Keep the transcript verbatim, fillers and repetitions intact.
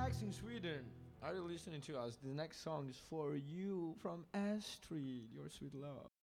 Max in Sweden. Are you listening to us? The next song is for you from Astrid, Your Sweet Love.